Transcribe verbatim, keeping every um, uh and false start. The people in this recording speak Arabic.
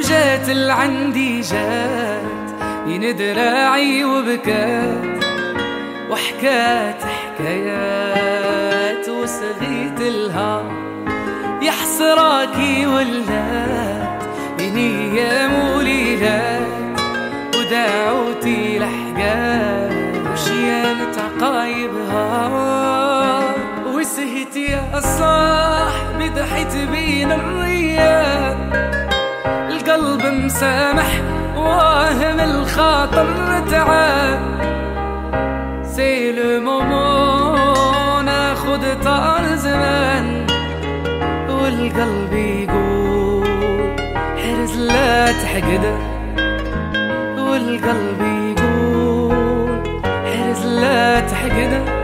جات العندي جات يندراعي وبكات وحكات حكايات وسغيت لها يا حسراكي ولات بين ايام وليلات ودعوتي لحقات وشيالت عقايبها وسهت يا صاحبي ضحيت بين الرياح القلب مسامح واهم الخاطر تعب سي لو مومون ناخد طار زمان والقلب يقول حرز لا تحقده والقلب يقول حرز لا تحقده